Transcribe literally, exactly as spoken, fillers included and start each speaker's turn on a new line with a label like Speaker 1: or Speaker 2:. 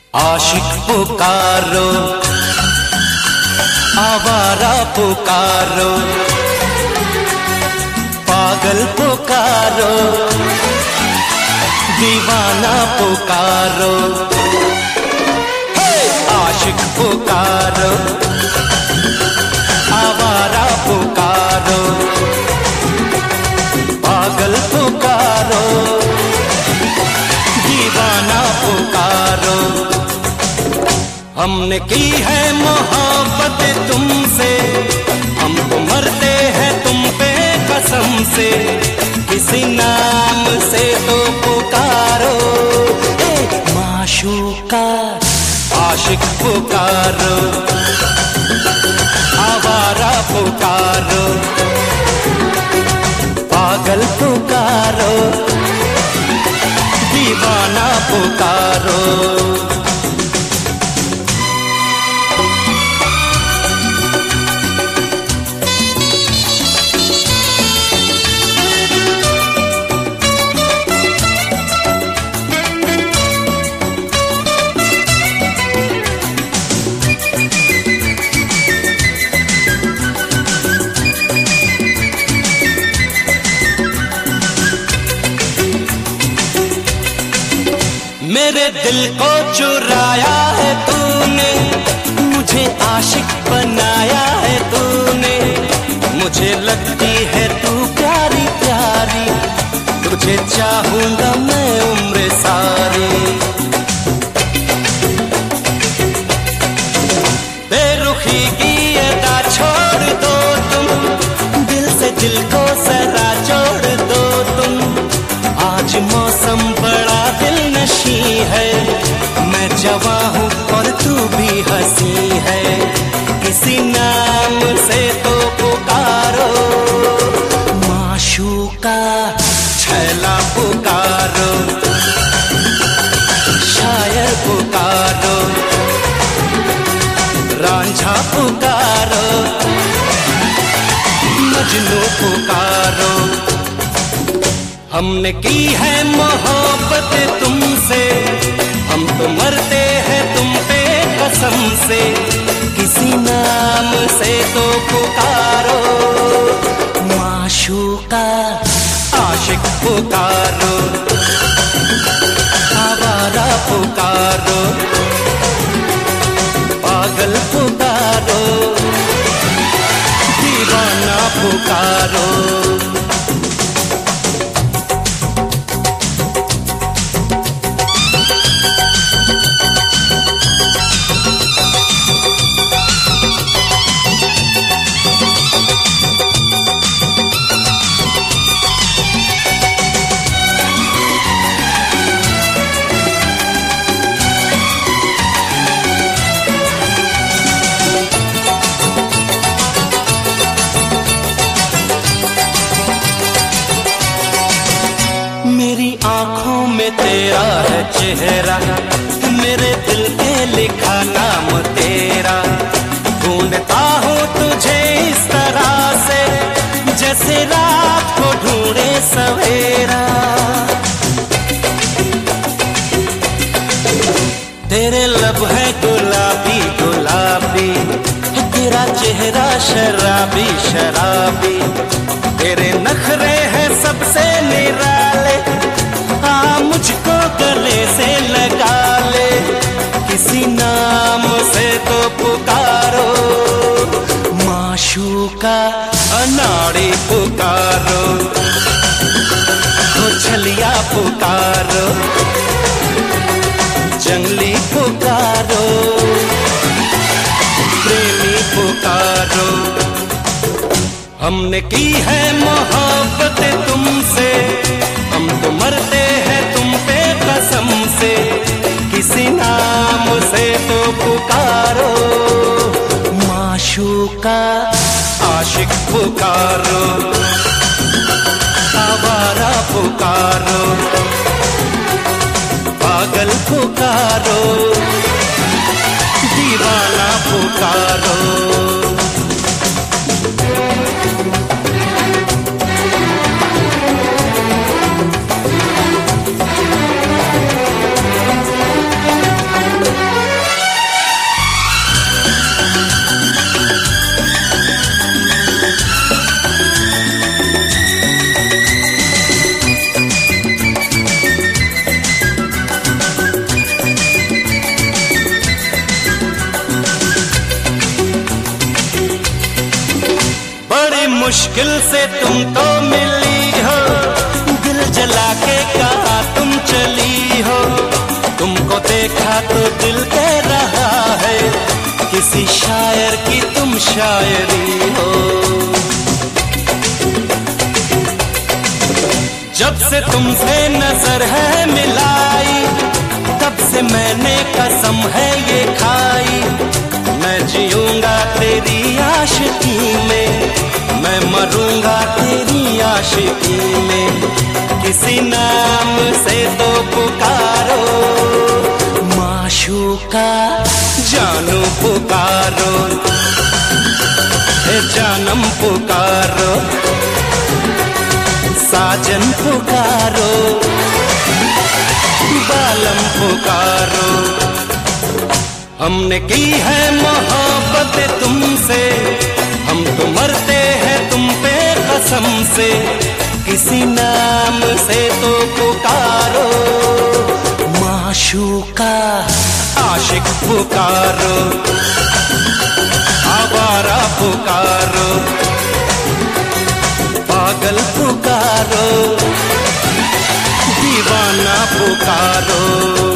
Speaker 1: आशिक पुकारो, आवारा पुकारो, पागल पुकारो, दीवाना पुकारो। आशिक पुकारो, आवारा पुकारो, पागल पुकारो, दीवाना पुकारो। हमने की है मोहब्बत तुमसे, हम तो मरते हैं तुम पे कसम से। किसी नाम से तो पुकारो, ए माशूका। आशिक पुकारो, आवारा पुकारो, पागल पुकारो, दीवाना पुकारो। मेरे दिल को चुराया है तूने, मुझे आशिक बनाया है तूने। मुझे लगती है तू प्यारी प्यारी, तुझे चाहूंगा मैं उम्र सारी। बेरुखी की अदा छोड़ दो तुम, दिल से दिल को जरा जोड़ दो तुम। आज मौसम बड़ा दिलनशी है, मैं जवां हूँ और तू भी हंसी है। किसी नाम से तो पुकारो, माशूका। छैला पुकारो, शायर पुकारो, रांझा पुकारो, मजनू पुकारो। हमने की है मोहब्बत तुमसे, हम तो मरते हैं तुम पे कसम से। किसी नाम से तो पुकारो, माशूका। आशिक पुकारो, आवारा पुकारो, पागल पुकारो, दीवाना पुकारो। मेरी आंखों में तेरा है चेहरा, मेरे दिल पे लिखा नाम तेरा। ढूंढता हूँ तुझे इस तरह से, जैसे रात को ढूंढे सवेरा। तेरे लब है गुलाबी गुलाबी, तेरा चेहरा शराबी शराबी। तेरे नखरे हैं सबसे निराले, आ मुझको गले से लगा ले। किसी नाम से तो पुकारो, माशूका। अनाड़ी पुकारो, हो छलिया पुकारो, जंगली पुकारो, प्रेमी पुकारो। हमने की है मोहब्बत तुमसे, हम तो मरते हैं तुम पे कसम से। किसी नाम से तो पुकारो, माशूका। आशिक पुकारो, आवारा पुकारो, पागल पुकारो, दीवाना पुकारो।
Speaker 2: Thank you.
Speaker 1: मुश्किल से तुम तो मिली हो, दिल जला के कहा तुम चली हो। तुमको देखा तो दिल कह रहा है, किसी शायर की तुम शायरी हो। जब से तुमसे नजर है मिलाई, तब से मैंने कसम है ये खाई। मैं जीऊंगा तेरी आशिकी में, मैं मरूंगा तेरी आशिकी में। किसी नाम से तो पुकारो माशूका, जानू पुकारो, हे जानम पुकारो, साजन पुकारो, बालम पुकारो। हमने की है मोहब्बत तुमसे, हम तो मरते हैं तुम पे कसम से। किसी नाम से तो पुकारो माशूका, आशिक पुकारो, आवारा पुकारो, पागल पुकारो, दीवाना पुकारो।